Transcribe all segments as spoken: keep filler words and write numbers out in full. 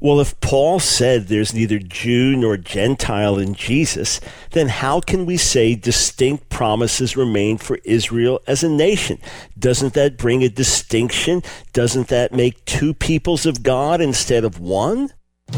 Well, if Paul said there's neither Jew nor Gentile in Jesus, then how can we say distinct promises remain for Israel as a nation? Doesn't that bring a distinction? Doesn't that make two peoples of God instead of one?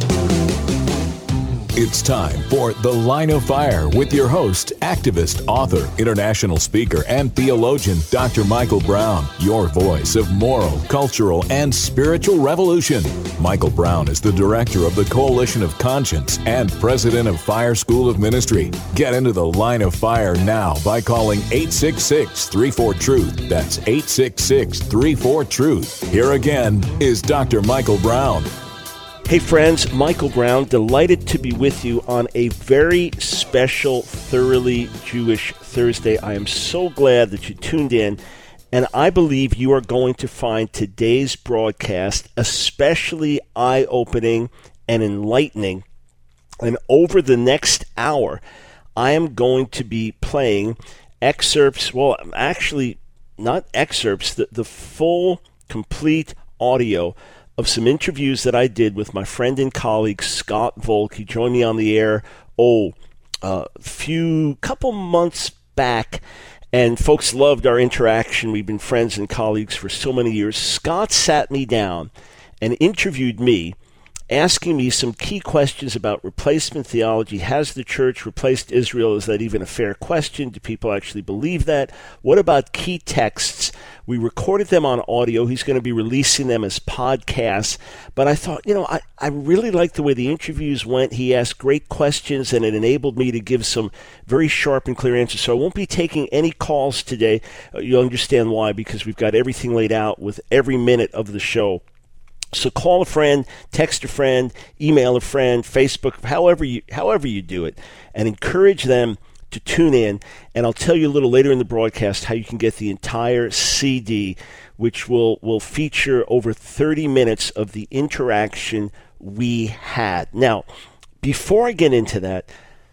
It's time for The Line of Fire with your host, activist, author, international speaker, and theologian, Doctor Michael Brown, your voice of moral, cultural, and spiritual revolution. Michael Brown is the director of the Coalition of Conscience and president of Fire School of Ministry. Get into The Line of Fire now by calling eight six six, three four, truth. That's eight six six, three four, truth. Here again is Doctor Michael Brown. Hey friends, Michael Brown, delighted to be with you on a very special, thoroughly Jewish Thursday. I am so glad that you tuned in, and I believe you are going to find today's broadcast especially eye-opening and enlightening. And over the next hour, I am going to be playing excerpts, well, actually, not excerpts, the, the full, complete audio of some interviews that I did with my friend and colleague Scott Volk. He joined me on the air, oh, a few, couple months back, and folks loved our interaction. We've been friends and colleagues for so many years. Scott sat me down and interviewed me, asking me some key questions about replacement theology. Has the church replaced Israel? Is that even a fair question? Do people actually believe that? What about key texts? We recorded them on audio. He's going to be releasing them as podcasts. But I thought, you know, I, I really liked the way the interviews went. He asked great questions, and it enabled me to give some very sharp and clear answers. So I won't be taking any calls today. Uh, you'll understand why, because we've got everything laid out with every minute of the show. So call a friend, text a friend, email a friend, Facebook, however you however you do it, and encourage them to tune in. And I'll tell you a little later in the broadcast how you can get the entire C D, which will, will feature over thirty minutes of the interaction we had. Now, before I get into that,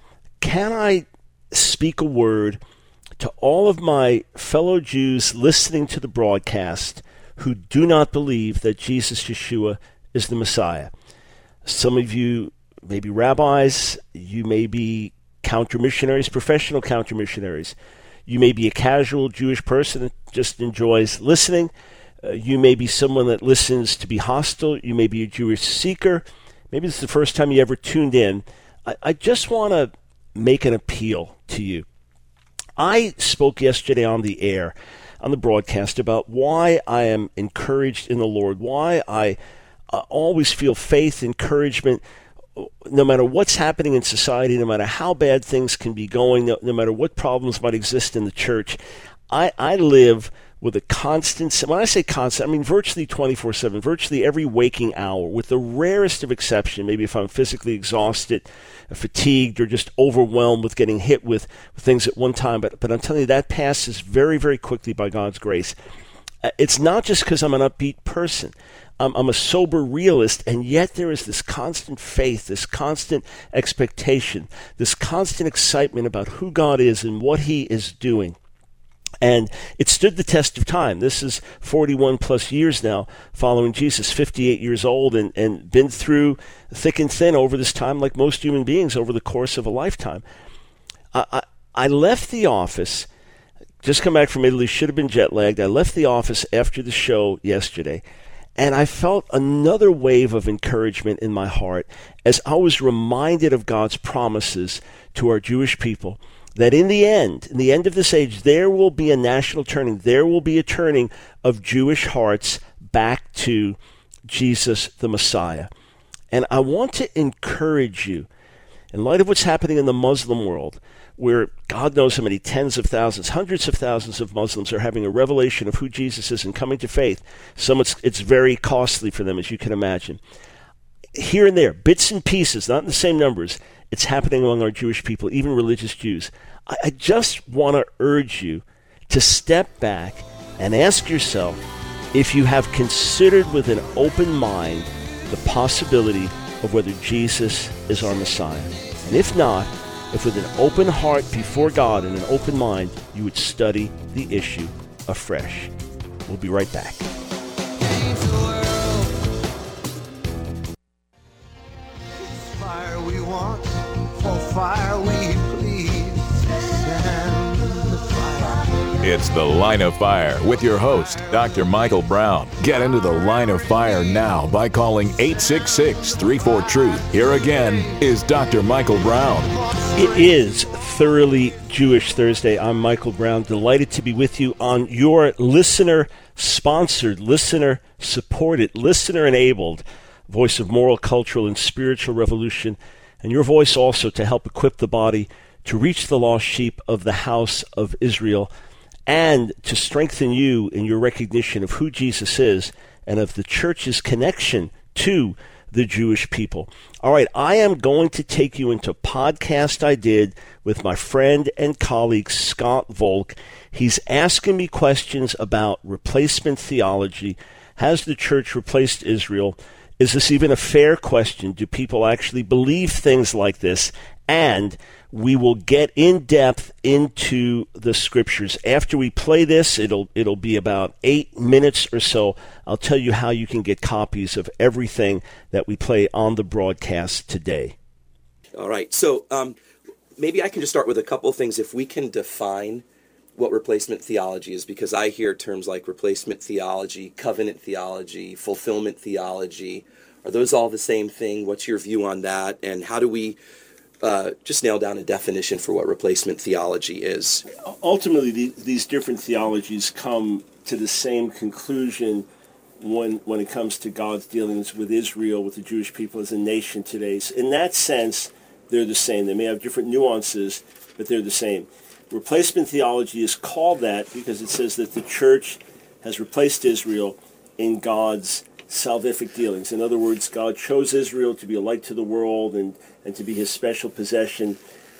can I speak a word to all of my fellow Jews listening to the broadcast who do not believe that Jesus Yeshua is the Messiah? Some of you may be rabbis, you may be counter-missionaries, professional counter-missionaries. You may be a casual Jewish person that just enjoys listening. Uh, you may be someone that listens to be hostile. You may be a Jewish seeker. Maybe this is the first time you ever tuned in. I, I just want to make an appeal to you. I spoke yesterday on the air, on the broadcast, about why I am encouraged in the Lord, why I uh, always feel faith, encouragement, no matter what's happening in society, no matter how bad things can be going, no, no matter what problems might exist in the church. I, I live with a constant, when I say constant, I mean virtually twenty-four seven, virtually every waking hour, with the rarest of exception, maybe if I'm physically exhausted, fatigued, or just overwhelmed with getting hit with, with things at one time. But, but I'm telling you, that passes very, very quickly by God's grace. It's not just because I'm an upbeat person. I'm, I'm a sober realist, and yet there is this constant faith, this constant expectation, this constant excitement about who God is and what He is doing. And it stood the test of time. This is forty-one plus years now following Jesus, fifty-eight years old, and, and been through thick and thin over this time, like most human beings over the course of a lifetime. I, I, I left the office, just come back from Italy, should have been jet lagged. I left the office after the show yesterday, and I felt another wave of encouragement in my heart as I was reminded of God's promises to our Jewish people, that in the end, in the end of this age, there will be a national turning. There will be a turning of Jewish hearts back to Jesus the Messiah. And I want to encourage you, in light of what's happening in the Muslim world, where God knows how many tens of thousands, hundreds of thousands of Muslims are having a revelation of who Jesus is and coming to faith. Some it's, it's very costly for them, as you can imagine. Here and there, bits and pieces, not in the same numbers, it's happening among our Jewish people, even religious Jews. I, I just want to urge you to step back and ask yourself if you have considered with an open mind the possibility of whether Jesus is our Messiah. And if not, if with an open heart before God and an open mind, you would study the issue afresh. We'll be right back. fire, we please stand the fire. It's The Line of Fire with your host, Doctor Michael Brown. Get into the Line of Fire now by calling eight six six, three four, TRUTH. Here again is Doctor Michael Brown. It is Thoroughly Jewish Thursday. I'm Michael Brown, delighted to be with you on your listener-sponsored, listener-supported, listener-enabled voice of moral, cultural, and spiritual revolution, and your voice also to help equip the body to reach the lost sheep of the house of Israel and to strengthen you in your recognition of who Jesus is and of the church's connection to the Jewish people. All right, I am going to take you into a podcast I did with my friend and colleague Scott Volk. He's asking me questions about replacement theology. Has the church replaced Israel? Is this even a fair question? Do people actually believe things like this? And we will get in depth into the scriptures. After we play this, it'll it'll be about eight minutes or so. I'll tell you how you can get copies of everything that we play on the broadcast today. All right. So um, maybe I can just start with a couple of things. If we can define what replacement theology is, because I hear terms like replacement theology, covenant theology, fulfillment theology. Are those all the same thing? What's your view on that? And how do we uh, just nail down a definition for what replacement theology is? Ultimately, the, these different theologies come to the same conclusion when when it comes to God's dealings with Israel, with the Jewish people as a nation today. So in that sense, they're the same. They may have different nuances, but they're the same. Replacement theology is called that because it says that the church has replaced Israel in God's salvific dealings. In other words, God chose Israel to be a light to the world and, and to be his special possession.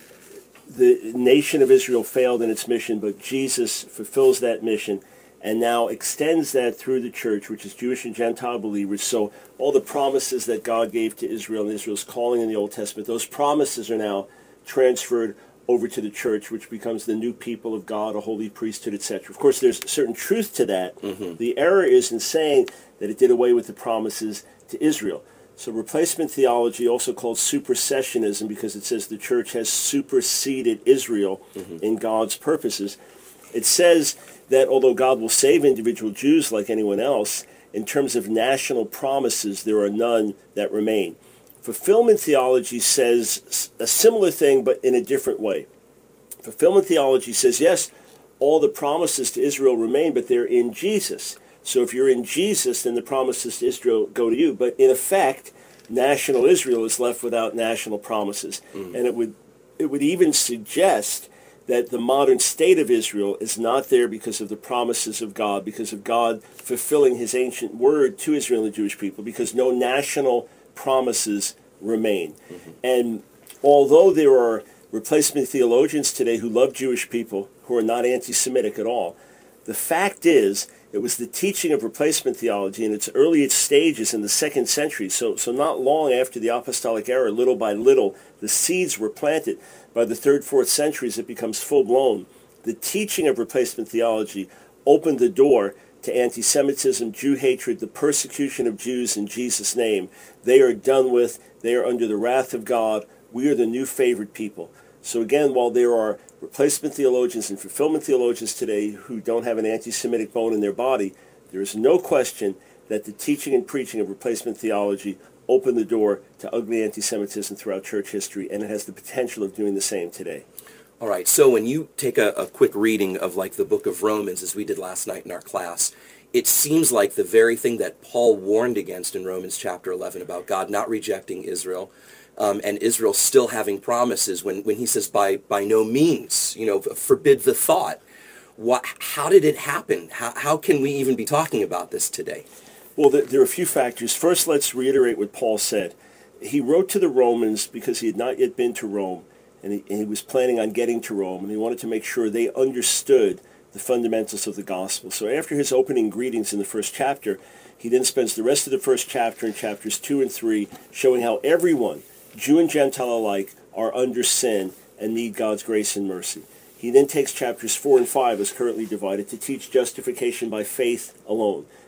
The nation of Israel failed in its mission, but Jesus fulfills that mission and now extends that through the church, which is Jewish and Gentile believers. So all the promises that God gave to Israel and Israel's calling in the Old Testament, those promises are now transferred over to the church, which becomes the new people of God, a holy priesthood, et cetera. Of course, there's certain truth to that. Mm-hmm. The error is in saying that it did away with the promises to Israel. So replacement theology, also called supersessionism, because it says the church has superseded Israel mm-hmm. in God's purposes. It says that although God will save individual Jews like anyone else, in terms of national promises, there are none that remain. Fulfillment theology says a similar thing, but in a different way. Fulfillment theology says, yes, all the promises to Israel remain, but they're in Jesus. So if you're in Jesus, then the promises to Israel go to you. But in effect, national Israel is left without national promises. Mm. And it would it would even suggest that the modern state of Israel is not there because of the promises of God, because of God fulfilling his ancient word to Israel and the Jewish people, because no national promises remain. Mm-hmm. And although there are replacement theologians today who love Jewish people, who are not anti-Semitic at all, the fact is it was the teaching of replacement theology in its earliest stages in the second century, so, so not long after the apostolic era, little by little, the seeds were planted. By the third, fourth centuries, it becomes full-blown. The teaching of replacement theology opened the door to anti-Semitism, Jew hatred, the persecution of Jews in Jesus' name. They are done with. They are under the wrath of God. We are the new favored people. So again, while there are replacement theologians and fulfillment theologians today who don't have an anti-Semitic bone in their body, there is no question that the teaching and preaching of replacement theology opened the door to ugly anti-Semitism throughout church history, and it has the potential of doing the same today. All right, so when you take a, a quick reading of like the book of Romans, as we did last night in our class, it seems like the very thing that Paul warned against in Romans chapter eleven about God not rejecting Israel, um, and Israel still having promises, when, when he says by by no means, you know, forbid the thought. What, how did it happen? How, how can we even be talking about this today? Well, there are a few factors. First, let's reiterate what Paul said. He wrote to the Romans because he had not yet been to Rome, and he, and he was planning on getting to Rome, and he wanted to make sure they understood the fundamentals of the gospel. So after his opening greetings in the first chapter, he then spends the rest of the first chapter in chapters two and three showing how everyone, Jew and Gentile alike, are under sin and need God's grace and mercy. He then takes chapters four and five, as currently divided, to teach justification by faith alone.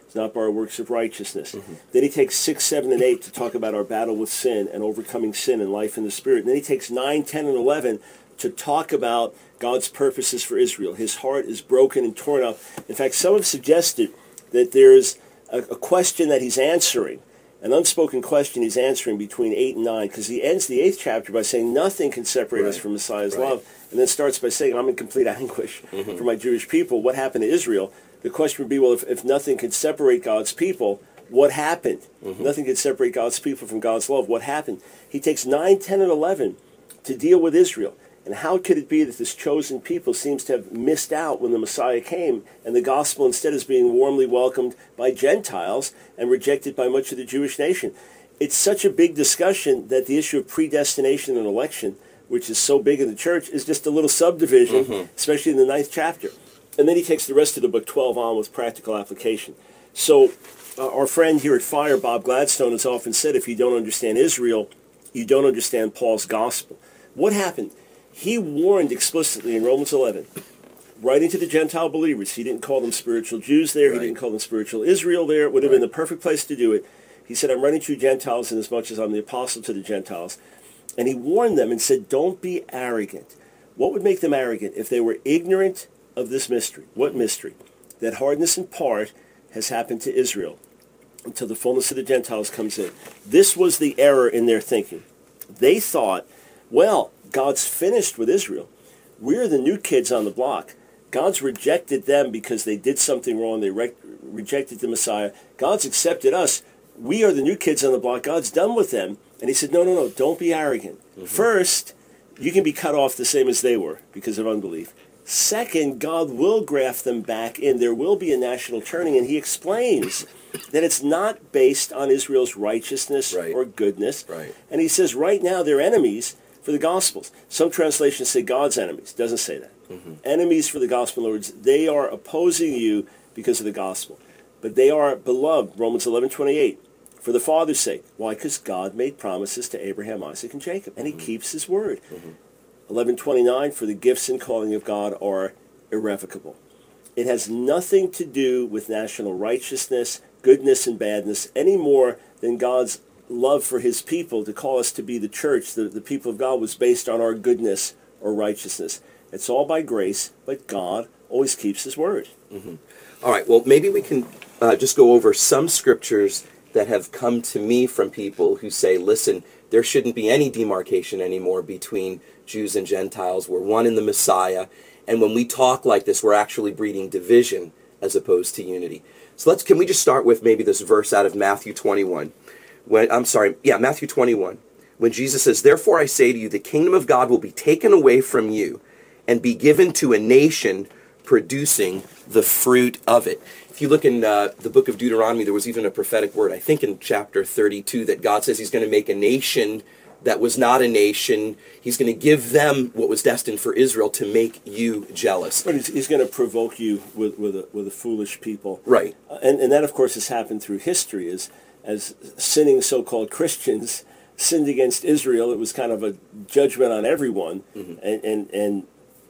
It's not by our works of righteousness. Mm-hmm. Then he takes six, seven, and eight to talk about our battle with sin and overcoming sin and life in the Spirit. And then he takes nine, ten, and eleven to talk about God's purposes for Israel. His heart is broken and torn up. In fact, some have suggested that there's a, a question that he's answering, an unspoken question he's answering between eight and nine, because he ends the eighth chapter by saying nothing can separate right. us from Messiah's right. love, and then starts by saying, I'm in complete anguish mm-hmm. for my Jewish people. What happened to Israel? The question would be, well, if, if nothing can separate God's people, what happened? Mm-hmm. Nothing can separate God's people from God's love. What happened? He takes nine, ten, and eleven to deal with Israel. And how could it be that this chosen people seems to have missed out when the Messiah came, and the gospel instead is being warmly welcomed by Gentiles and rejected by much of the Jewish nation? It's such a big discussion that the issue of predestination and election, which is so big in the church, is just a little subdivision, mm-hmm. especially in the ninth chapter. And then he takes the rest of the book twelve on with practical application. So uh, our friend here at Fire, Bob Gladstone, has often said, if you don't understand Israel, you don't understand Paul's gospel. What happened? He warned explicitly in Romans eleven, writing to the Gentile believers. He didn't call them spiritual Jews there. Right. He didn't call them spiritual Israel there. It would have right. been the perfect place to do it. He said, I'm writing to you Gentiles inasmuch as I'm the apostle to the Gentiles. And he warned them and said, don't be arrogant. What would make them arrogant? If they were ignorant of this mystery. What mystery? That hardness in part has happened to Israel until the fullness of the Gentiles comes in. This was the error in their thinking. They thought, well, God's finished with Israel. We're the new kids on the block. God's rejected them because they did something wrong. They re- rejected the Messiah. God's accepted us. We are the new kids on the block. God's done with them. And he said, no, no, no, don't be arrogant. Mm-hmm. First, you can be cut off the same as they were because of unbelief. Second, God will graft them back in. There will be a national turning. And he explains that it's not based on Israel's righteousness right. or goodness. Right. And he says right now they're enemies for the Gospels. Some translations say God's enemies. Doesn't say that. Mm-hmm. Enemies for the gospel. In other words, they are opposing you because of the gospel. But they are beloved, Romans eleven twenty-eight, for the Father's sake. Why? Because God made promises to Abraham, Isaac, and Jacob, and mm-hmm. he keeps his word. Mm-hmm. eleven twenty-nine, for the gifts and calling of God are irrevocable. It has nothing to do with national righteousness, goodness, and badness, any more than God's love for his people to call us to be the church, the, the people of God, was based on our goodness or righteousness. It's all by grace, but God always keeps his word. Mm-hmm. All right, well, maybe we can uh, just go over some scriptures that have come to me from people who say, listen, there shouldn't be any demarcation anymore between Jews and Gentiles. We're one in the Messiah. And when we talk like this, we're actually breeding division as opposed to unity. So let's, can we just start with maybe this verse out of Matthew twenty-one? When, I'm sorry, yeah, Matthew twenty-one, when Jesus says, therefore I say to you, the kingdom of God will be taken away from you and be given to a nation producing the fruit of it. If you look in uh, the book of Deuteronomy, there was even a prophetic word, I think in chapter thirty-two, that God says he's going to make a nation that was not a nation. He's going to give them what was destined for Israel to make you jealous. But he's, he's going to provoke you with, with, a, with a foolish people. Right. Uh, and, and that, of course, has happened through history, is as sinning so-called Christians sinned against Israel. It was kind of a judgment on everyone, mm-hmm. and, and, and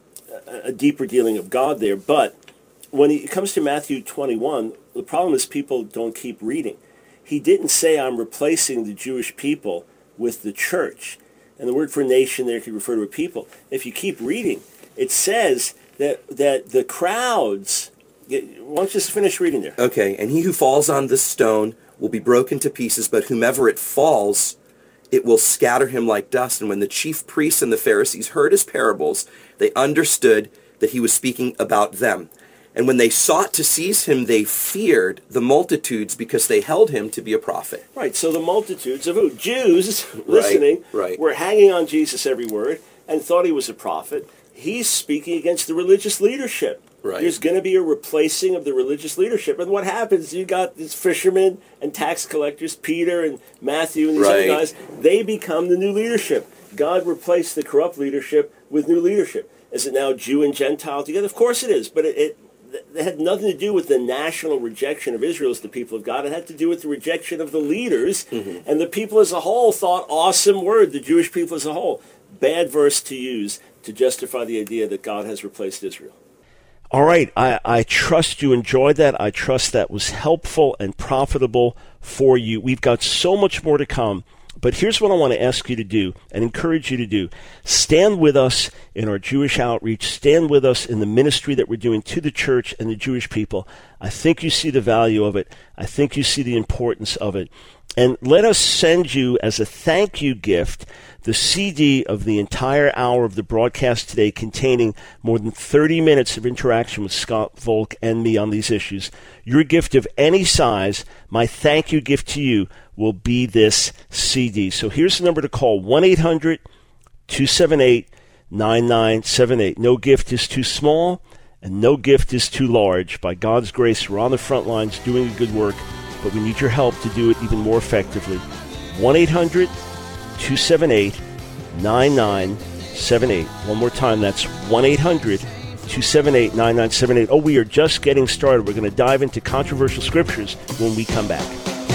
a deeper dealing of God there. But when it comes to Matthew twenty-one, the problem is people don't keep reading. He didn't say, I'm replacing the Jewish people with the church. And the word for nation there could refer to a people. If you keep reading, it says that that the crowds... Why don't you just finish reading there? Okay, and he who falls on this stone will be broken to pieces, but whomever it falls, it will scatter him like dust. And when the chief priests and the Pharisees heard his parables, they understood that he was speaking about them. And when they sought to seize him, they feared the multitudes because they held him to be a prophet. Right, so the multitudes of who? Jews listening right, right. were hanging on Jesus' every word and thought he was a prophet. He's speaking against the religious leadership. Right. There's going to be a replacing of the religious leadership. And what happens, you got these fishermen and tax collectors, Peter and Matthew and these right. other guys, they become the new leadership. God replaced the corrupt leadership with new leadership. Is it now Jew and Gentile together? Of course it is, but it, it, it had nothing to do with the national rejection of Israel as the people of God. It had to do with the rejection of the leaders, mm-hmm. and the people as a whole thought, awesome word, the Jewish people as a whole. Bad verse to use to justify the idea that God has replaced Israel. All right, I, I trust you enjoyed that. I trust that was helpful and profitable for you. We've got so much more to come, but here's what I want to ask you to do and encourage you to do. Stand with us in our Jewish outreach. Stand with us in the ministry that we're doing to the church and the Jewish people. I think you see the value of it. I think you see the importance of it. And let us send you as a thank you gift the C D of the entire hour of the broadcast today, containing more than thirty minutes of interaction with Scott Volk and me on these issues. Your gift of any size, my thank you gift to you, will be this C D. So here's the number to call, one eight hundred two seven eight nine nine seven eight. No gift is too small, and no gift is too large. By God's grace, we're on the front lines doing a good work, but we need your help to do it even more effectively. one eight hundred two seven eight nine nine seven eight. One more time, that's one eight hundred two seven eight nine nine seven eight. Oh, we are just getting started. We're going to dive into controversial scriptures when we come back.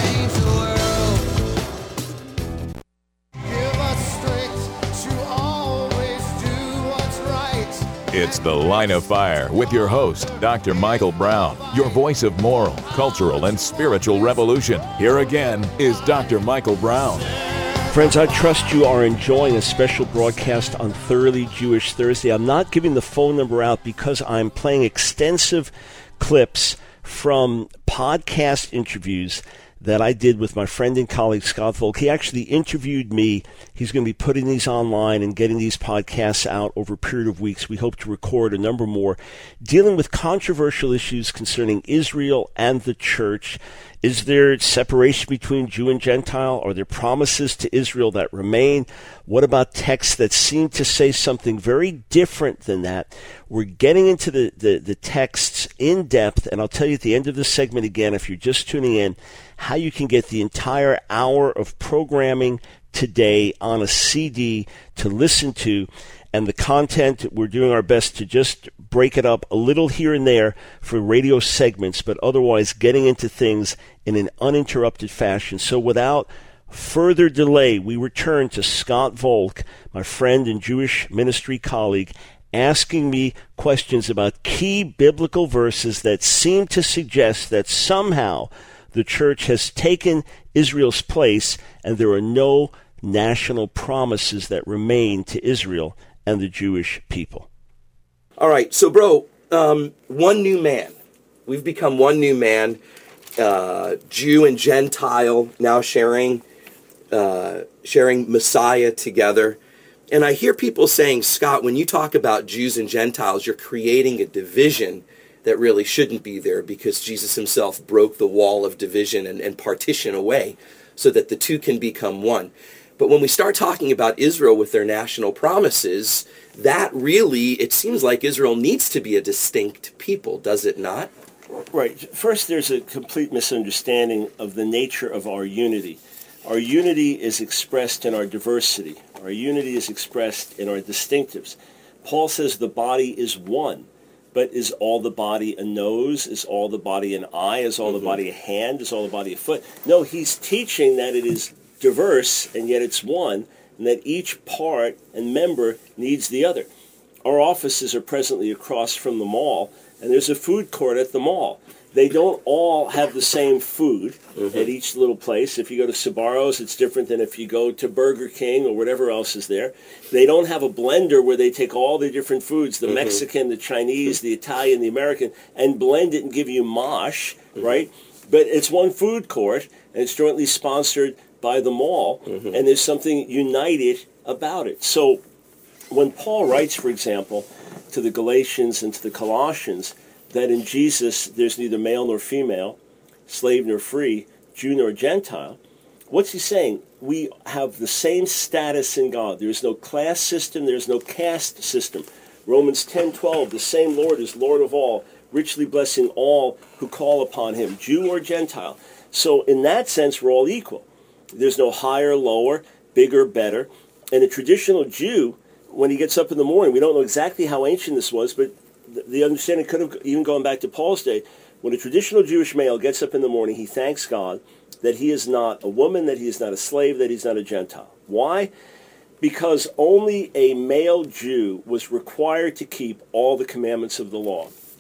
It's The Line of Fire with your host, Doctor Michael Brown, your voice of moral, cultural, and spiritual revolution. Here again is Doctor Michael Brown. Friends, I trust you are enjoying a special broadcast on Thoroughly Jewish Thursday. I'm not giving the phone number out because I'm playing extensive clips from podcast interviews that I did with my friend and colleague Scott Volk. He actually interviewed me. He's going to be putting these online and getting these podcasts out over a period of weeks. We hope to record a number more dealing with controversial issues concerning Israel and the church. Is there separation between Jew and Gentile? Are there promises to Israel that remain? What about texts that seem to say something very different than that? We're getting into the, the, the texts in depth, and I'll tell you at the end of this segment again, if you're just tuning in, how you can get the entire hour of programming today on a C D to listen to. And the content, we're doing our best to just break it up a little here and there for radio segments, but otherwise getting into things in an uninterrupted fashion. So without further delay, we return to Scott Volk, my friend and Jewish ministry colleague, asking me questions about key biblical verses that seem to suggest that somehow the church has taken Israel's place and there are no national promises that remain to Israel and the Jewish people. All right, so bro, um, one new man. We've become one new man, uh, Jew and Gentile, now sharing, uh, sharing Messiah together. And I hear people saying, Scott, when you talk about Jews and Gentiles, you're creating a division that really shouldn't be there because Jesus himself broke the wall of division and, and partition away so that the two can become one. But when we start talking about Israel with their national promises, that really, it seems like Israel needs to be a distinct people, does it not? Right. First, there's a complete misunderstanding of the nature of our unity. Our unity is expressed in our diversity. Our unity is expressed in our distinctives. Paul says the body is one, but is all the body a nose? Is all the body an eye? Is all mm-hmm. the body a hand? Is all the body a foot? No, he's teaching that it is diverse, and yet it's one, and that each part and member needs the other. Our offices are presently across from the mall, and there's a food court at the mall. They don't all have the same food mm-hmm. at each little place. If you go to Sbarro's, it's different than if you go to Burger King or whatever else is there. They don't have a blender where they take all the different foods, the mm-hmm. Mexican, the Chinese, the Italian, the American, and blend it and give you mosh, mm-hmm. right? But it's one food court, and it's jointly sponsored by the mall, mm-hmm. and there's something united about it. So when Paul writes, for example, to the Galatians and to the Colossians, that in Jesus there's neither male nor female, slave nor free, Jew nor Gentile, what's he saying? We have the same status in God. There's no class system, there's no caste system. Romans ten twelve, the same Lord is Lord of all, richly blessing all who call upon him, Jew or Gentile. So in that sense, we're all equal. There's no higher, lower, bigger, better. And a traditional Jew, when he gets up in the morning, we don't know exactly how ancient this was, but the understanding could have even gone back to Paul's day. When a traditional Jewish male gets up in the morning, he thanks God that he is not a woman, that he is not a slave, that he's not a Gentile. Why? Because only a male Jew was required to keep all the commandments of the law.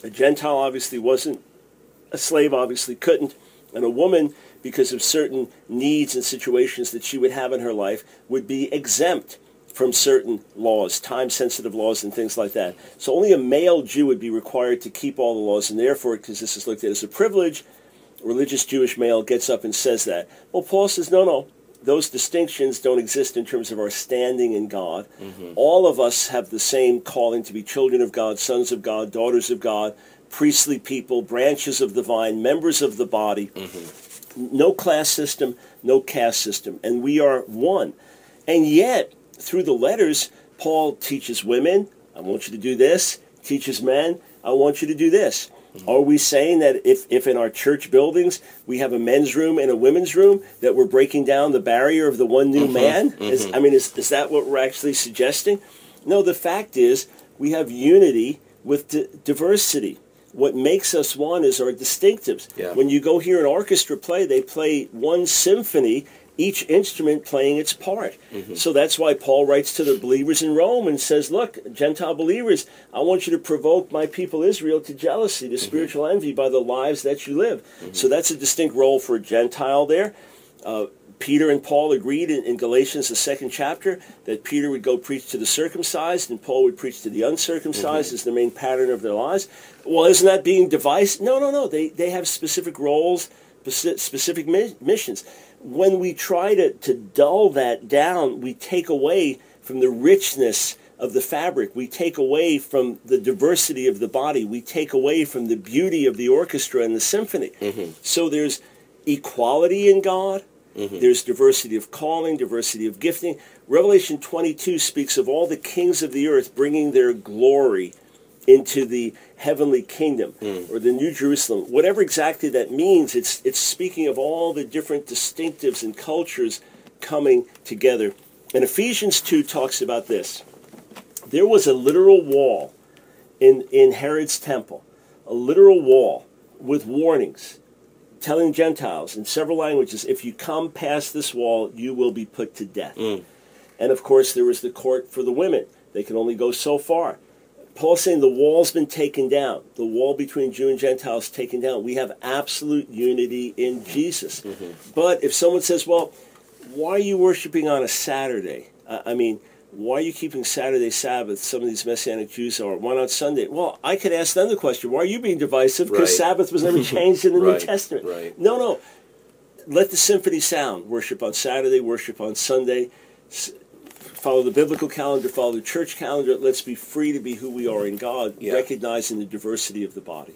A Gentile obviously wasn't, a slave obviously couldn't, and a woman, because of certain needs and situations that she would have in her life, would be exempt from certain laws, time-sensitive laws and things like that. So only a male Jew would be required to keep all the laws, and therefore, because this is looked at as a privilege, a religious Jewish male gets up and says that. Well, Paul says, no, no, those distinctions don't exist in terms of our standing in God. Mm-hmm. All of us have the same calling to be children of God, sons of God, daughters of God, priestly people, branches of the vine, members of the body. Mm-hmm. No class system, no caste system, and we are one. And yet, through the letters, Paul teaches women, I want you to do this, teaches men, I want you to do this. Mm-hmm. Are we saying that if, if in our church buildings we have a men's room and a women's room, that we're breaking down the barrier of the one new mm-hmm. man? Mm-hmm. Is, I mean, is, is that what we're actually suggesting? No, the fact is we have unity with d- diversity. What makes us one is our distinctives. Yeah. When you go hear an orchestra play, they play one symphony, each instrument playing its part. Mm-hmm. So that's why Paul writes to the believers in Rome and says, look, Gentile believers, I want you to provoke my people Israel to jealousy, to mm-hmm. spiritual envy by the lives that you live. Mm-hmm. So that's a distinct role for a Gentile there. Uh, Peter and Paul agreed in, in Galatians, the second chapter, that Peter would go preach to the circumcised and Paul would preach to the uncircumcised mm-hmm. as the main pattern of their lives. Well, isn't that being divisive? No, no, no. They, they have specific roles, specific mi- missions. When we try to, to dull that down, we take away from the richness of the fabric. We take away from the diversity of the body. We take away from the beauty of the orchestra and the symphony. Mm-hmm. So there's equality in God. Mm-hmm. There's diversity of calling, diversity of gifting. Revelation twenty-two speaks of all the kings of the earth bringing their glory into the heavenly kingdom mm. or the New Jerusalem. Whatever exactly that means, it's it's speaking of all the different distinctives and cultures coming together. And Ephesians two talks about this. There was a literal wall in, in Herod's temple, a literal wall with warnings telling Gentiles in several languages, if you come past this wall, you will be put to death. Mm. And of course, there was the court for the women. They can only go so far. Paul's saying the wall's been taken down. The wall between Jew and Gentile is taken down. We have absolute unity in Jesus. Mm-hmm. But if someone says, well, why are you worshiping on a Saturday? Uh, I mean, why are you keeping Saturday Sabbath? Some of these Messianic Jews are. Why not Sunday? Well, I could ask them the question, why are you being divisive? Because right. Sabbath was never changed in the right. New Testament. Right. No, no. Let the symphony sound. Worship on Saturday, worship on Sunday. Follow the biblical calendar, follow the church calendar. Let's be free to be who we are in God, yeah. recognizing the diversity of the body.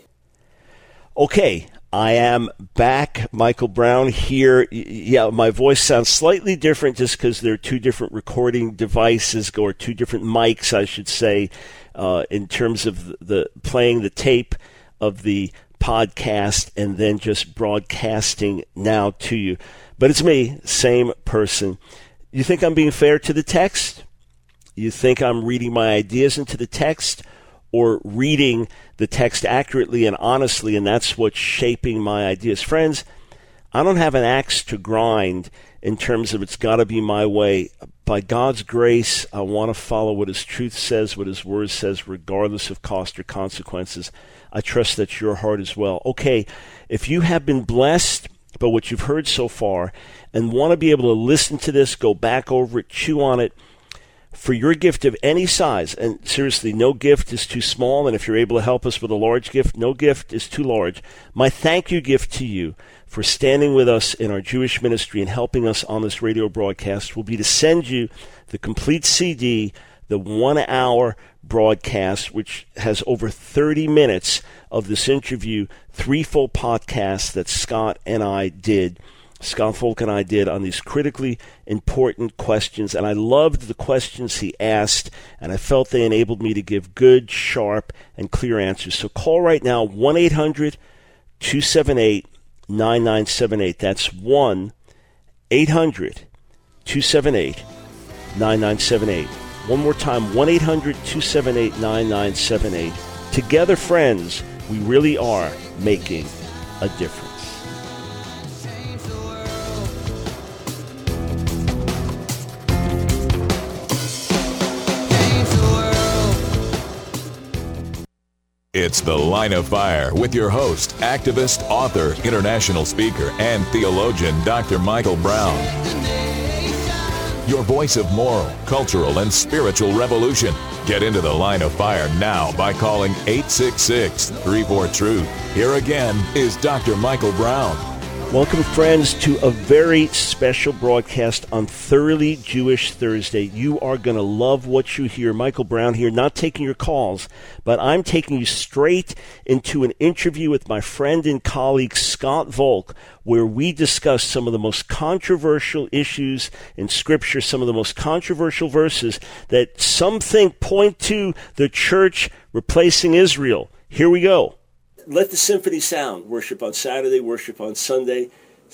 Okay, I am back. Michael Brown here. Yeah, my voice sounds slightly different just because there are two different recording devices, or two different mics, I should say, uh, in terms of the, the playing the tape of the podcast and then just broadcasting now to you. But it's me, same person. You think I'm being fair to the text? You think I'm reading my ideas into the text, or reading the text accurately and honestly, and that's what's shaping my ideas? Friends, I don't have an axe to grind in terms of it's got to be my way. By God's grace, I want to follow what His truth says, what His word says, regardless of cost or consequences. I trust that's your heart as well. Okay, if you have been blessed by what you've heard so far and want to be able to listen to this, go back over it, chew on it, for your gift of any size, and seriously, no gift is too small, and if you're able to help us with a large gift, no gift is too large. My thank you gift to you for standing with us in our Jewish ministry and helping us on this radio broadcast will be to send you the complete C D, the one-hour broadcast, which has over thirty minutes of this interview, three full podcasts that Scott and I did. Scott Folk and I did on these critically important questions, and I loved the questions he asked, and I felt they enabled me to give good, sharp, and clear answers. So call right now, one eight hundred two seven eight nine nine seven eight. That's one eight hundred two seven eight nine nine seven eight. One more time, one eight hundred two seven eight nine nine seven eight. Together, friends, we really are making a difference. It's The Line of Fire with your host, activist, author, international speaker, and theologian, Doctor Michael Brown. Your voice of moral, cultural, and spiritual revolution. Get into The Line of Fire now by calling eight six six, three four, truth. Here again is Doctor Michael Brown. Welcome, friends, to a very special broadcast on Thoroughly Jewish Thursday. You are going to love what you hear. Michael Brown here, not taking your calls, but I'm taking you straight into an interview with my friend and colleague Scott Volk, where we discuss some of the most controversial issues in Scripture, some of the most controversial verses that some think point to the church replacing Israel. Here we go. Let the symphony sound. Worship on Saturday, worship on Sunday.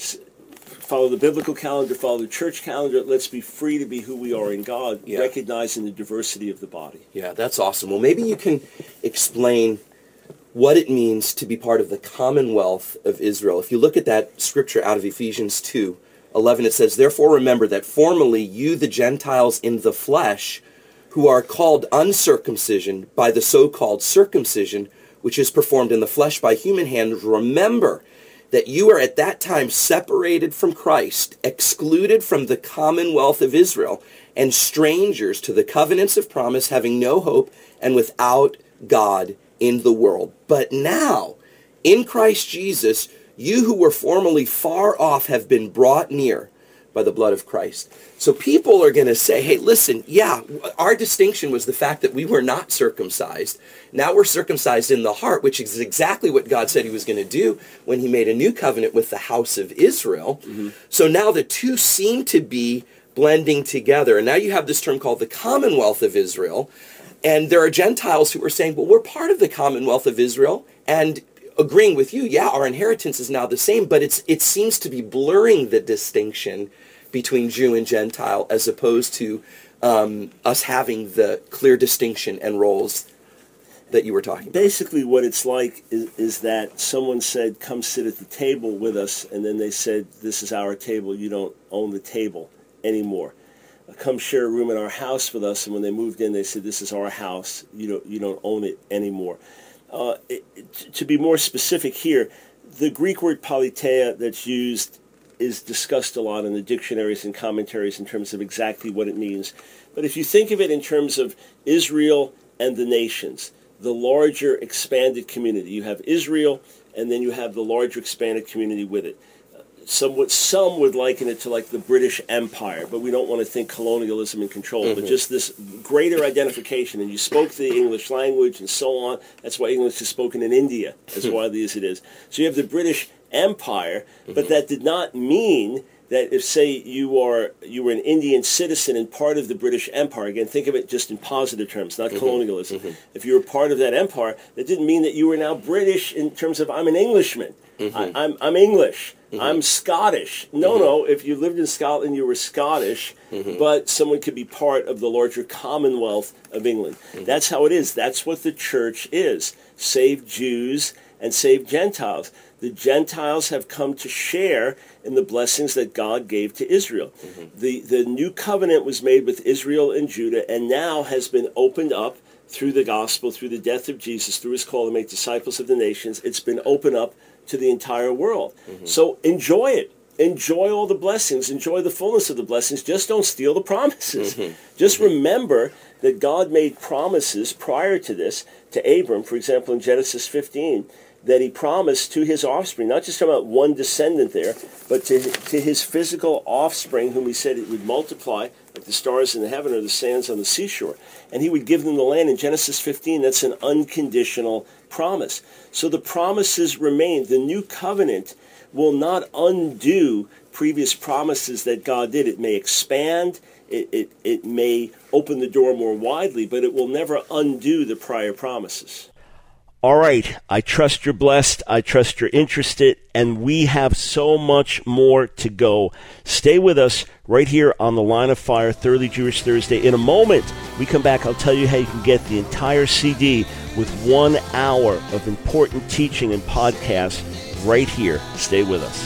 Follow the biblical calendar, follow the church calendar. Let's be free to be who we are in God, yeah. recognizing the diversity of the body. Yeah, that's awesome. Well, maybe you can explain what it means to be part of the commonwealth of Israel. If you look at that scripture out of Ephesians two eleven, it says, "Therefore remember that formerly you, the Gentiles in the flesh, who are called uncircumcision by the so-called circumcision, which is performed in the flesh by human hands, remember that you are at that time separated from Christ, excluded from the commonwealth of Israel, and strangers to the covenants of promise, having no hope and without God in the world. But now, in Christ Jesus, you who were formerly far off have been brought near by the blood of Christ." So people are going to say, hey, listen, yeah, our distinction was the fact that we were not circumcised. Now we're circumcised in the heart, which is exactly what God said he was going to do when he made a new covenant with the house of Israel. Mm-hmm. So now the two seem to be blending together. And now you have this term called the Commonwealth of Israel. And there are Gentiles who are saying, well, we're part of the Commonwealth of Israel. And agreeing with you, yeah, our inheritance is now the same, but it's it seems to be blurring the distinction between Jew and Gentile, as opposed to um, us having the clear distinction and roles that you were talking about. Basically, what it's like is, is that someone said, come sit at the table with us, and then they said, this is our table, you don't own the table anymore. Uh, come share a room in our house with us, and when they moved in, they said, this is our house, you don't, you don't own it anymore. Uh, it, it, to be more specific here, the Greek word politeia that's used is discussed a lot in the dictionaries and commentaries in terms of exactly what it means. But if you think of it in terms of Israel and the nations, the larger expanded community, you have Israel, and then you have the larger expanded community with it. Some would, some would liken it to like the British Empire, but we don't want to think colonialism and control, mm-hmm. but just this greater identification. And you spoke the English language and so on. That's why English is spoken in India as widely as it is. So you have the British Empire, mm-hmm. but that did not mean that if, say, you are you were an Indian citizen and part of the British Empire, again, think of it just in positive terms, not mm-hmm. colonialism. Mm-hmm. If you were part of that empire, that didn't mean that you were now British in terms of I'm an Englishman. Mm-hmm. I, I'm I'm English. Mm-hmm. I'm Scottish. No, mm-hmm. no, if you lived in Scotland, you were Scottish, mm-hmm. but someone could be part of the larger Commonwealth of England. Mm-hmm. That's how it is. That's what the church is. Save Jews and save Gentiles. The Gentiles have come to share in the blessings that God gave to Israel. Mm-hmm. The, the new covenant was made with Israel and Judah, and now has been opened up through the gospel, through the death of Jesus, through his call to make disciples of the nations. It's been opened up to the entire world. Mm-hmm. So enjoy it. Enjoy all the blessings. Enjoy the fullness of the blessings. Just don't steal the promises. Mm-hmm. Just mm-hmm. remember that God made promises prior to this to Abram, for example, in Genesis fifteen, that he promised to his offspring, not just about one descendant there, but to, to his physical offspring, whom he said it would multiply like the stars in the heaven or the sands on the seashore. And he would give them the land. In Genesis fifteen, that's an unconditional promise. So the promises remain. The new covenant will not undo previous promises that God did. It may expand, it, it, it may open the door more widely, but it will never undo the prior promises. All right, I trust you're blessed, I trust you're interested, and we have so much more to go. Stay with us right here on the Line of Fire, Thoroughly Jewish Thursday. In a moment, we come back, I'll tell you how you can get the entire C D with one hour of important teaching and podcast right here. Stay with us.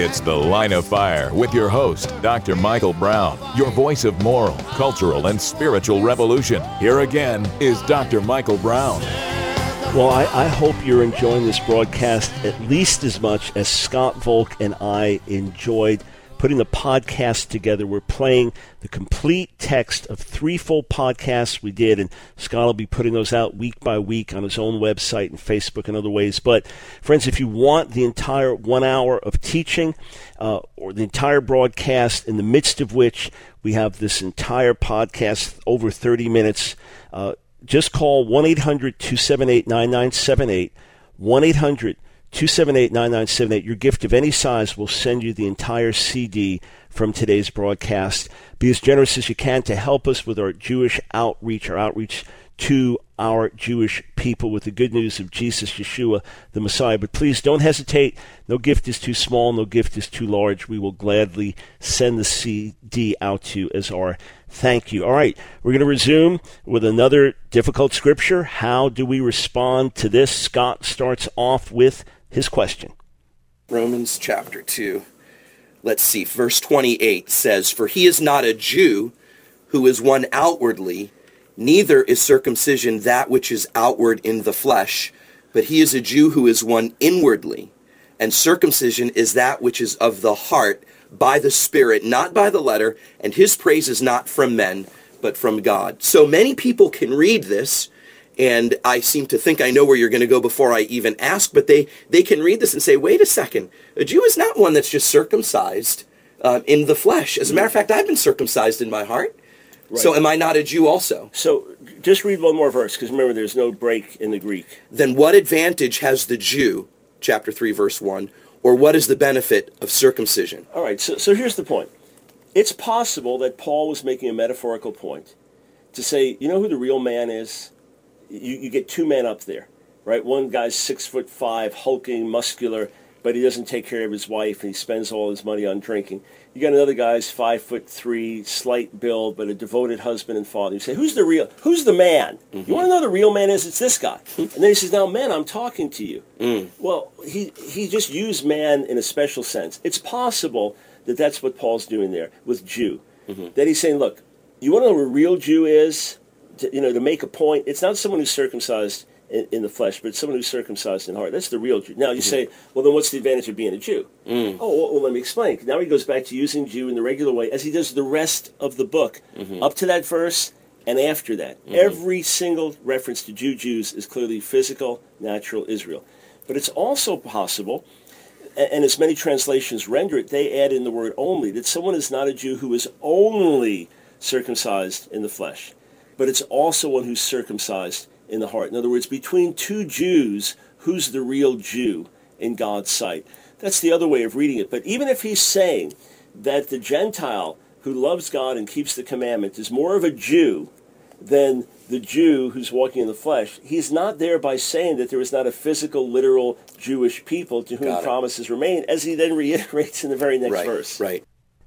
It's The Line of Fire with your host, Doctor Michael Brown, your voice of moral, cultural, and spiritual revolution. Here again is Doctor Michael Brown. Well, I, I hope you're enjoying this broadcast at least as much as Scott Volk and I enjoyed putting the podcast together. We're playing the complete text of three full podcasts we did, and Scott will be putting those out week by week on his own website and Facebook and other ways. But, friends, if you want the entire one hour of teaching uh, or the entire broadcast, in the midst of which we have this entire podcast, over thirty minutes, uh, just call one eight hundred two seven eight nine nine seven eight, one eight hundred two seven eight nine nine seven eight. Your gift of any size will send you the entire C D from today's broadcast. Be as generous as you can to help us with our Jewish outreach, our outreach to our Jewish people with the good news of Jesus, Yeshua, the Messiah. But please don't hesitate. No gift is too small. No gift is too large. We will gladly send the C D out to you as our thank you. All right, we're going to resume with another difficult scripture. How do we respond to this? Scott starts off with his question. Romans chapter two. Let's see, verse twenty-eight says, "For he is not a Jew who is one outwardly, neither is circumcision that which is outward in the flesh, but he is a Jew who is one inwardly. And circumcision is that which is of the heart, by the Spirit, not by the letter, and his praise is not from men, but from God." So many people can read this, and I seem to think I know where you're going to go before I even ask, but they, they can read this and say, wait a second, a Jew is not one that's just circumcised uh, in the flesh. As a matter of fact, I've been circumcised in my heart. Right. So am I not a Jew also? So just read one more verse, because remember, there's no break in the Greek. "Then what advantage has the Jew," chapter three, verse one, "or what is the benefit of circumcision?" All right, so, so here's the point. It's possible that Paul was making a metaphorical point to say, you know who the real man is? You, you get two men up there, right? One guy's six foot five, hulking, muscular, but he doesn't take care of his wife, and he spends all his money on drinking. You got another guy's five foot three, slight build, but a devoted husband and father. You say, who's the real, who's the man? Mm-hmm. You want to know who the real man is? It's this guy. And then he says, now, man, I'm talking to you. Mm. Well, he, he just used man in a special sense. It's possible that that's what Paul's doing there with Jew. Mm-hmm. That he's saying, look, you want to know who a real Jew is? To, you know, to make a point, it's not someone who's circumcised in, in the flesh, but it's someone who's circumcised in heart. That's the real Jew. Now you mm-hmm. say, well, then what's the advantage of being a Jew? Mm. Oh, well, well, let me explain. Now he goes back to using Jew in the regular way, as he does the rest of the book, mm-hmm. up to that verse and after that. Mm-hmm. Every single reference to Jew, Jews is clearly physical, natural Israel. But it's also possible, and as many translations render it, they add in the word only, that someone is not a Jew who is only circumcised in the flesh, but it's also one who's circumcised in the heart. In other words, between two Jews, who's the real Jew in God's sight? That's the other way of reading it. But even if he's saying that the Gentile who loves God and keeps the commandment is more of a Jew than the Jew who's walking in the flesh, he's not there by saying that there is not a physical, literal Jewish people to whom promises remain, as he then reiterates in the very next right, verse. Right.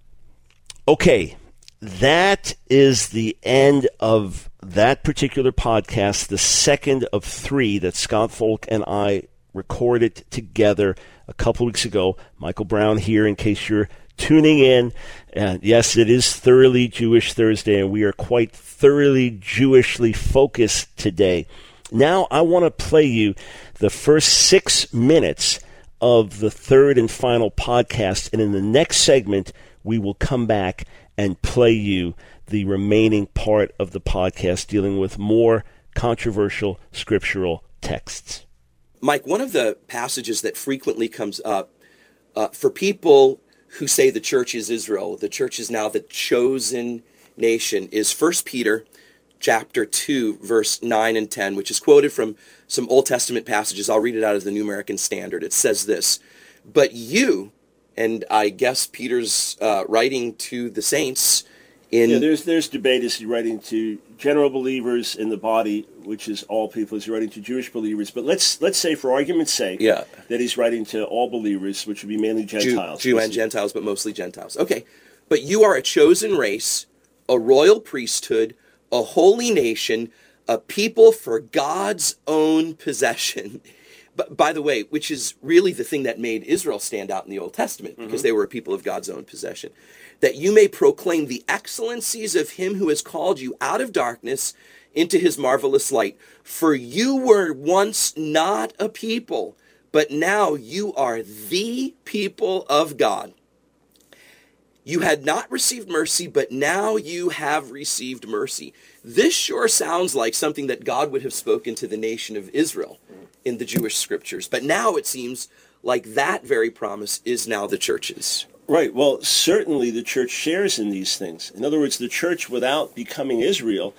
Okay. That is the end of that particular podcast, the second of three that Scott Volk and I recorded together a couple weeks ago. Michael Brown here, in case you're tuning in. And yes, it is Thoroughly Jewish Thursday, and we are quite thoroughly Jewishly focused today. Now I want to play you the first six minutes of the third and final podcast, and in the next segment, we will come back and play you the remaining part of the podcast dealing with more controversial scriptural texts. Mike, one of the passages that frequently comes up uh, for people who say the church is Israel, the church is now the chosen nation, is First Peter chapter two, verse nine and ten, which is quoted from some Old Testament passages. I'll read it out of the New American Standard. It says this, "But you," and I guess Peter's uh, writing to the saints in... Yeah, there's there's debate. Is he writing to general believers in the body, which is all people? Is he writing to Jewish believers? But let's let's say, for argument's sake, yeah. that he's writing to all believers, which would be mainly Gentiles. Jew, Jew and Gentiles, but mostly Gentiles. Okay, "But you are a chosen race, a royal priesthood, a holy nation, a people for God's own possession, But by the way, which is really the thing that made Israel stand out in the Old Testament, because mm-hmm. they were a people of God's own possession. That you may proclaim the excellencies of him who has called you out of darkness into his marvelous light. For you were once not a people, but now you are the people of God. You had not received mercy, but now you have received mercy. This sure sounds like something that God would have spoken to the nation of Israel in the Jewish scriptures. But now it seems like that very promise is now the church's. Right. Well, certainly the church shares in these things. In other words, the church, without becoming Israel,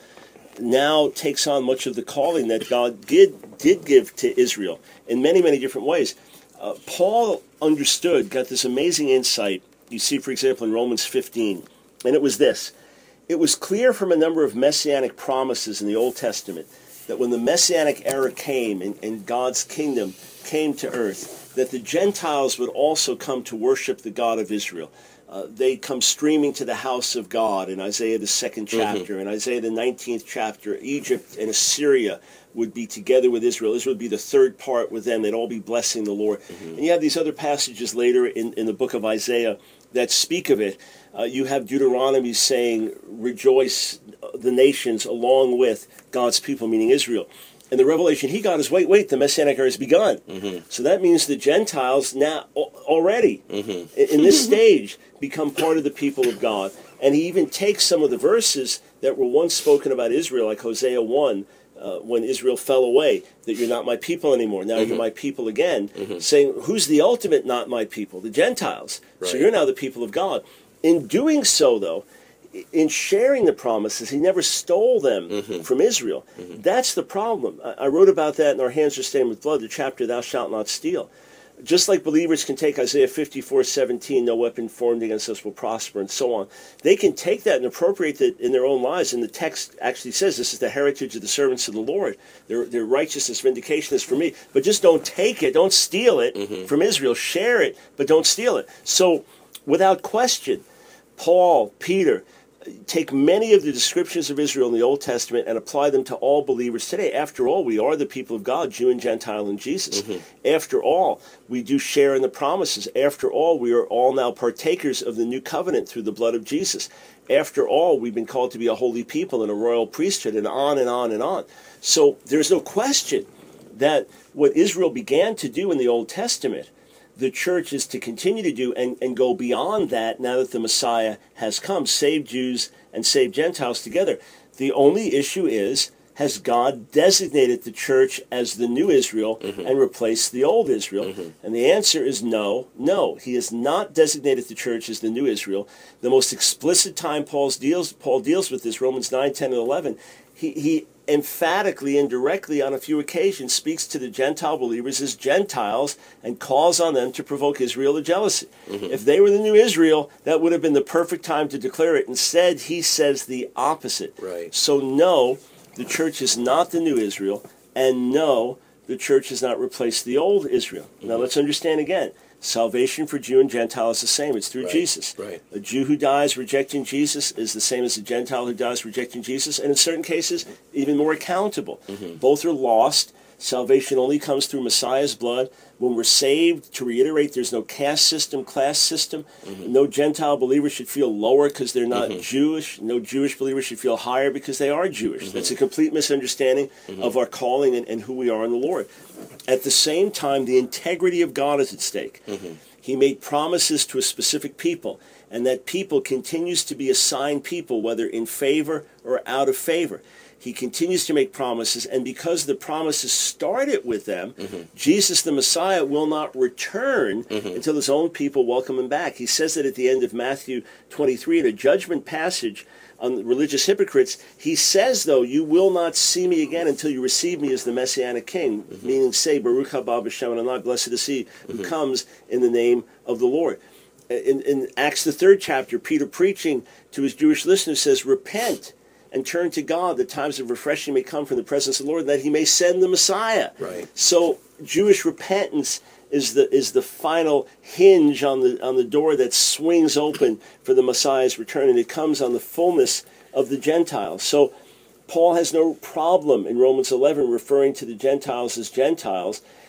now takes on much of the calling that God did, did give to Israel in many, many different ways. Uh, Paul understood, got this amazing insight. You see, for example, in Romans fifteen, and it was this. It was clear from a number of messianic promises in the Old Testament that when the messianic era came and, and God's kingdom came to earth, that the Gentiles would also come to worship the God of Israel. Uh, they'd come streaming to the house of God in Isaiah the second chapter. Mm-hmm. In Isaiah the nineteenth chapter, Egypt and Assyria would be together with Israel. Israel would be the third part with them. They'd all be blessing the Lord. Mm-hmm. And you have these other passages later in, in the book of Isaiah that speak of it. Uh, you have Deuteronomy saying, rejoice the nations along with God's people, meaning Israel. And the revelation he got is, wait, wait, the Messianic era has begun. Mm-hmm. So that means the Gentiles now already, mm-hmm. in, in this stage, become part of the people of God. And he even takes some of the verses that were once spoken about Israel, like Hosea one, uh, when Israel fell away, that you're not my people anymore. Now mm-hmm. you're my people again, mm-hmm. saying, who's the ultimate not my people? The Gentiles. Right. So you're now the people of God. In doing so, though, in sharing the promises, he never stole them mm-hmm. from Israel. Mm-hmm. That's the problem. I, I wrote about that in Our Hands Are Stained with Blood, the chapter, Thou Shalt Not Steal. Just like believers can take Isaiah fifty-four seventeen, no weapon formed against us will prosper, and so on, they can take that and appropriate it in their own lives. And the text actually says this is the heritage of the servants of the Lord. Their, their righteousness, vindication is for me. But just don't take it, don't steal it mm-hmm. from Israel. Share it, but don't steal it. So, without question, Paul, Peter, take many of the descriptions of Israel in the Old Testament and apply them to all believers today. After all, we are the people of God, Jew and Gentile in Jesus. Mm-hmm. After all, we do share in the promises. After all, we are all now partakers of the new covenant through the blood of Jesus. After all, we've been called to be a holy people and a royal priesthood, and on and on and on. So there's no question that what Israel began to do in the Old Testament, the church is to continue to do and, and go beyond that now that the Messiah has come, save Jews and save Gentiles together. The only issue is, has God designated the church as the new Israel mm-hmm. and replaced the old Israel? Mm-hmm. And the answer is no, no. He has not designated the church as the new Israel. The most explicit time Paul's deals, Paul deals with this, Romans nine, ten, and eleven, he, he emphatically and directly on a few occasions speaks to the Gentile believers as Gentiles and calls on them to provoke Israel to jealousy. Mm-hmm. If they were the new Israel, that would have been the perfect time to declare it. Instead, he says the opposite. Right. So no, the church is not the new Israel, and no, the church has not replaced the old Israel. Mm-hmm. Now let's understand again. Salvation for Jew and Gentile is the same. It's through right, Jesus. Right. A Jew who dies rejecting Jesus is the same as a Gentile who dies rejecting Jesus, and in certain cases, even more accountable. Mm-hmm. Both are lost. Salvation only comes through Messiah's blood. When we're saved, to reiterate, there's no caste system, class system. Mm-hmm. No Gentile believer should feel lower because they're not mm-hmm. Jewish. No Jewish believer should feel higher because they are Jewish. Mm-hmm. That's a complete misunderstanding mm-hmm. of our calling and, and who we are in the Lord. At the same time, the integrity of God is at stake. Mm-hmm. He made promises to a specific people, and that people continues to be assigned people, whether in favor or out of favor. He continues to make promises, and because the promises started with them, mm-hmm. Jesus the Messiah will not return mm-hmm. until his own people welcome him back. He says that at the end of Matthew twenty-three, in a judgment passage on religious hypocrites. He says, though, you will not see me again until you receive me as the Messianic King, mm-hmm. meaning say, Baruch haba b'shem Adonai, blessed is he who mm-hmm. comes in the name of the Lord. In, in Acts the third chapter, Peter preaching to his Jewish listeners says, repent and turn to God, that times of refreshing may come from the presence of the Lord, that he may send the Messiah. Right. So Jewish repentance is the is the final hinge on the on the door that swings open for the Messiah's return, and it comes on the fullness of the Gentiles. So Paul has no problem in Romans eleven referring to the Gentiles as Gentiles,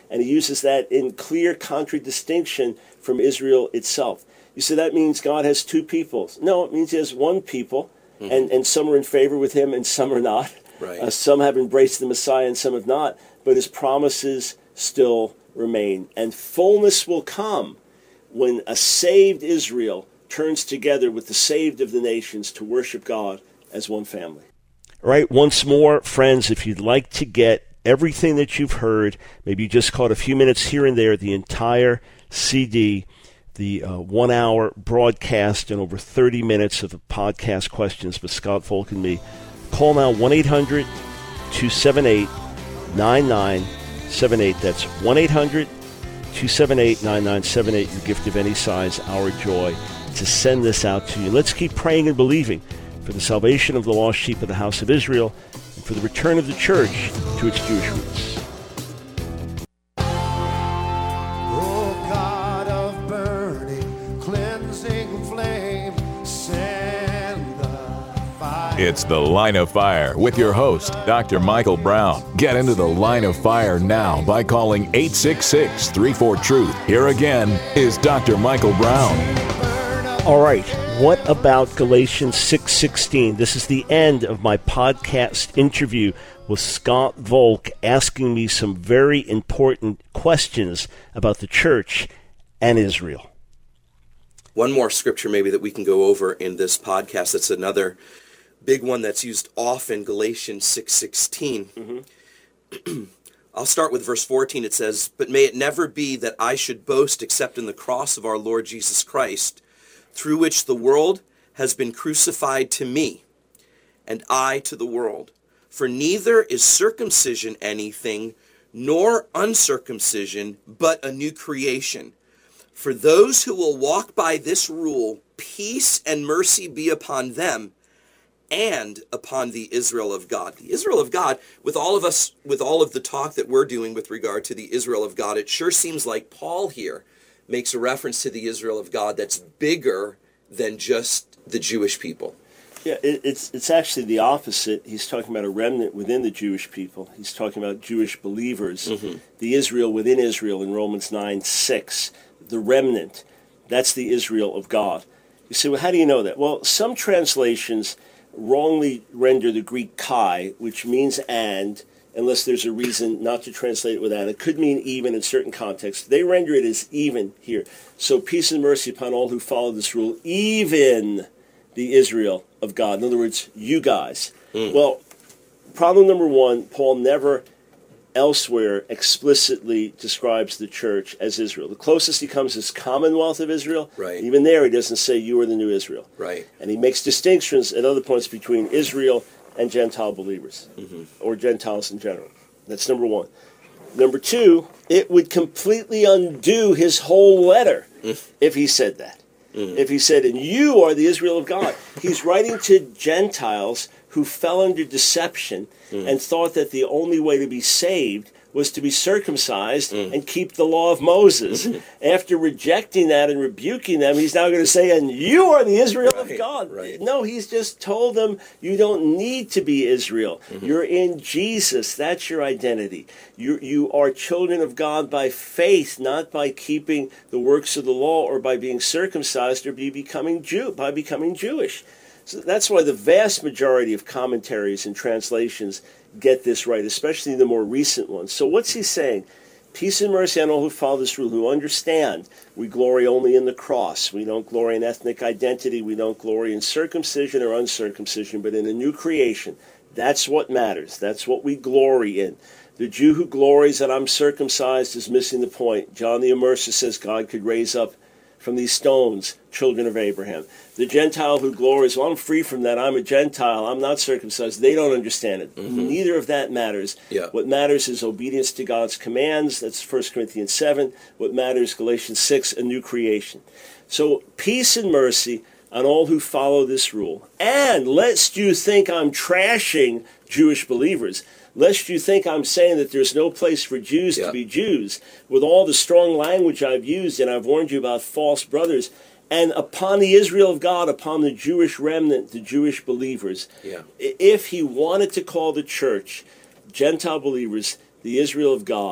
and he uses that in clear contradistinction from Israel itself. You say that means God has two peoples. No, it means he has one people, mm-hmm. and, and some are in favor with him and some are not. Right. Uh, some have embraced the Messiah and some have not, but his promises still remain. And fullness will come when a saved Israel turns together with the saved of the nations to worship God as one family. All right, once more, friends, if you'd like to get everything that you've heard, maybe you just caught a few minutes here and there, the entire C D, the uh, one-hour broadcast and over thirty minutes of the podcast questions with Scott Volk and me, call now one eight hundred two seven eight nine nine seven eight. That's one eight hundred two seven eight nine nine seven eight. Your gift of any size, our joy to send this out to you. Let's keep praying and believing for the salvation of the lost sheep of the house of Israel and for the return of the church to its Jewish roots. It's The Line of Fire with your host, Doctor Michael Brown. Get into the Line of Fire now by calling eight six six, three four, truth. Here again is Doctor Michael Brown. All right, what about Galatians six sixteen? This is the end of my podcast interview with Scott Volk, asking me some very important questions about the church and Israel. One more scripture maybe that we can go over in this podcast. That's another big one that's used often, Galatians six sixteen. Mm-hmm. I'll start with verse fourteen. It says, "But may it never be that I should boast except in the cross of our Lord Jesus Christ, through which the world has been crucified to me, and I to the world. For neither is circumcision anything, nor uncircumcision, but a new creation. For those who will walk by this rule, peace and mercy be upon them, and upon the Israel of God." The Israel of God, with all of us, with all of the talk that we're doing with regard to the Israel of God, it sure seems like Paul here makes a reference to the Israel of God that's bigger than just the Jewish people. Yeah, it, it's it's actually the opposite. He's talking about a remnant within the Jewish people. He's talking about Jewish believers, mm-hmm. the Israel within Israel in Romans nine six, the remnant. That's the Israel of God. You say, well, how do you know that? Well, some translations wrongly render the Greek kai, which means and, unless there's a reason not to translate it with and. It could mean even in certain contexts. They render it as even here. So peace and mercy upon all who follow this rule, even the Israel of God. In other words, you guys. Mm. Well, problem number one, Paul never elsewhere explicitly describes the church as Israel. The closest he comes is Commonwealth of Israel. Right. Even there he doesn't say you are the new Israel. Right. And he makes distinctions at other points between Israel and Gentile believers, mm-hmm. or Gentiles in general. That's number one. Number two, it would completely undo his whole letter mm. if he said that. Mm. If he said, and you are the Israel of God. He's writing to Gentiles who fell under deception mm. and thought that the only way to be saved was to be circumcised mm. and keep the law of Moses. Mm-hmm. After rejecting that and rebuking them, he's now going to say, and you are the Israel right, of God. Right. No, he's just told them, you don't need to be Israel. Mm-hmm. You're in Jesus. That's your identity. You, you are children of God by faith, not by keeping the works of the law or by being circumcised or by becoming Jew, by becoming Jewish. So that's why the vast majority of commentaries and translations get this right, especially the more recent ones. So what's he saying? Peace and mercy on all who follow this rule, who understand we glory only in the cross. We don't glory in ethnic identity. We don't glory in circumcision or uncircumcision, but in a new creation. That's what matters. That's what we glory in. The Jew who glories that I'm circumcised is missing the point. John the Immerser says God could raise up from these stones children of Abraham. The Gentile who glories, well, I'm free from that. I'm a Gentile. I'm not circumcised. They don't understand it. Mm-hmm. Neither of that matters. Yeah. What matters is obedience to God's commands. That's First Corinthians seven. What matters, Galatians six, a new creation. So peace and mercy on all who follow this rule. And lest you think I'm trashing Jewish believers, lest you think I'm saying that there's no place for Jews yeah. to be Jews, with all the strong language I've used, and I've warned you about false brothers, and upon the Israel of God, upon the Jewish remnant, the Jewish believers, yeah. if he wanted to call the church, Gentile believers, the Israel of God,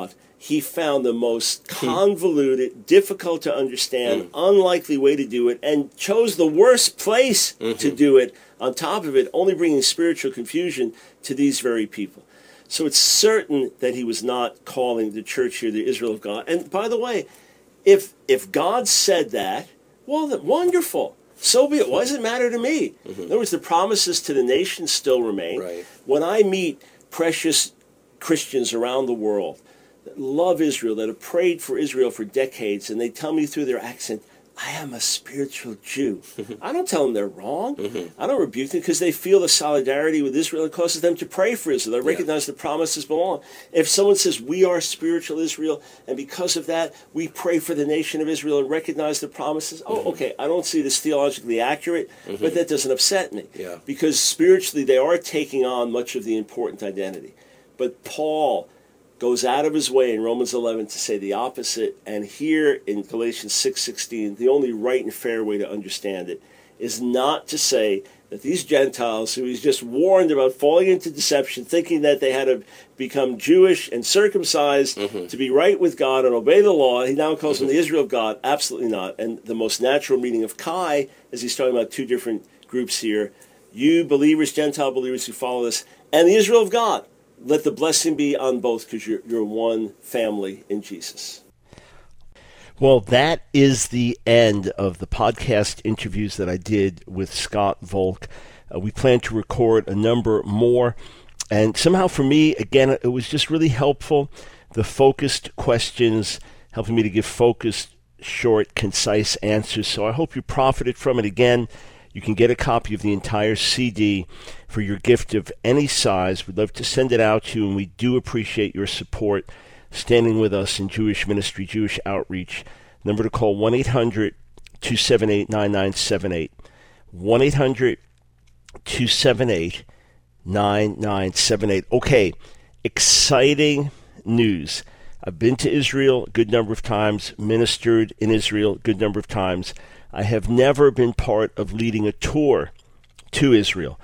he found the most convoluted, difficult to understand, Mm. unlikely way to do it, and chose the worst place Mm-hmm. to do it, on top of it, only bringing spiritual confusion to these very people. So it's certain that he was not calling the church here the Israel of God. And by the way, if if God said that, well, then, wonderful. So be it. Why does it matter to me? Mm-hmm. In other words, the promises to the nation still remain. Right. When I meet precious Christians around the world that love Israel, that have prayed for Israel for decades, and they tell me through their accent, I am a spiritual Jew. I don't tell them they're wrong. Mm-hmm. I don't rebuke them because they feel the solidarity with Israel. It causes them to pray for Israel. They recognize the promises belong. If someone says, we are spiritual Israel, and because of that, we pray for the nation of Israel and recognize the promises, oh, okay, I don't see this theologically accurate, but that doesn't upset me. Yeah. Because spiritually, they are taking on much of the important identity. But Paul goes out of his way in Romans eleven to say the opposite, and here in Galatians six sixteen, the only right and fair way to understand it is not to say that these Gentiles, who he's just warned about falling into deception, thinking that they had to become Jewish and circumcised Mm-hmm. to be right with God and obey the law, he now calls them the Israel of God. Absolutely not. And the most natural meaning of Kai, as he's talking about two different groups here, you believers, Gentile believers who follow this, and the Israel of God. Let the blessing be on both, because you're, you're one family in Jesus. Well, that is the end of the podcast interviews that I did with Scott Volk. Uh, we plan to record a number more. And somehow for me, again, it was just really helpful. The focused questions helping me to give focused, short, concise answers. So I hope you profited from it. Again, you can get a copy of the entire C D for your gift of any size. We'd love to send it out to you, and we do appreciate your support standing with us in Jewish ministry, Jewish outreach. Number to call, one eight hundred two seven eight nine nine seven eight. one eight hundred two seven eight nine nine seven eight. Okay, exciting news. I've been to Israel a good number of times, ministered in Israel a good number of times. I have never been part of leading a tour to Israel.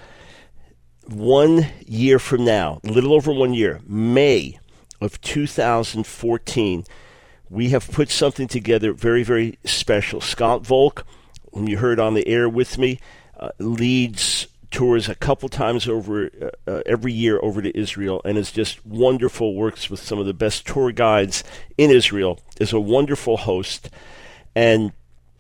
One year from now, a little over one year, May of two thousand fourteen, we have put something together very, very special. Scott Volk, whom you heard on the air with me, uh, leads tours a couple times over uh, uh, every year over to Israel, and is just wonderful, works with some of the best tour guides in Israel, is a wonderful host, and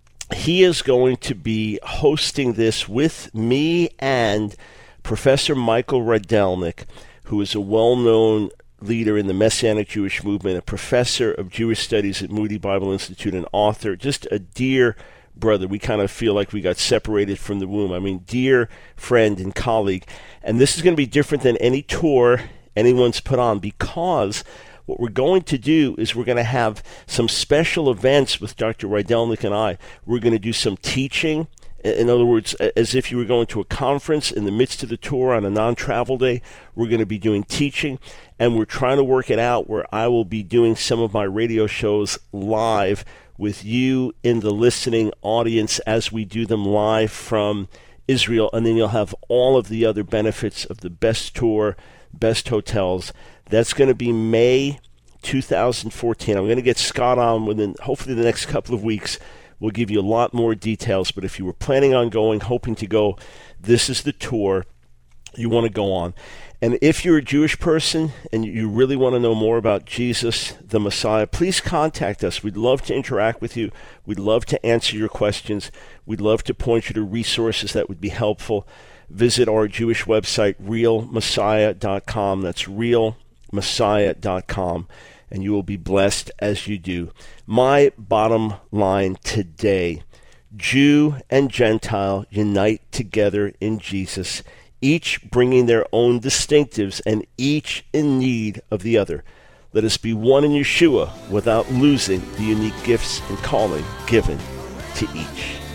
he is going to be hosting this with me and Professor Michael Rydelnik, who is a well-known leader in the Messianic Jewish movement, a professor of Jewish studies at Moody Bible Institute, an author, just a dear brother. We kind of feel like we got separated from the womb. I mean, dear friend and colleague. And this is going to be different than any tour anyone's put on, because what we're going to do is we're going to have some special events with Doctor Rydelnik and I. We're going to do some teaching. In other words, as if you were going to a conference in the midst of the tour on a non-travel day, we're going to be doing teaching, and we're trying to work it out where I will be doing some of my radio shows live with you in the listening audience as we do them live from Israel, and then you'll have all of the other benefits of the best tour, best hotels. That's going to be May two thousand fourteen. I'm going to get Scott on within hopefully the next couple of weeks. We'll give you a lot more details, but if you were planning on going, hoping to go, this is the tour you want to go on. And if you're a Jewish person and you really want to know more about Jesus, the Messiah, please contact us. We'd love to interact with you. We'd love to answer your questions. We'd love to point you to resources that would be helpful. Visit our Jewish website, real messiah dot com. That's real messiah dot com. And you will be blessed as you do. My bottom line today, Jew and Gentile unite together in Jesus, each bringing their own distinctives and each in need of the other. Let us be one in Yeshua without losing the unique gifts and calling given to each.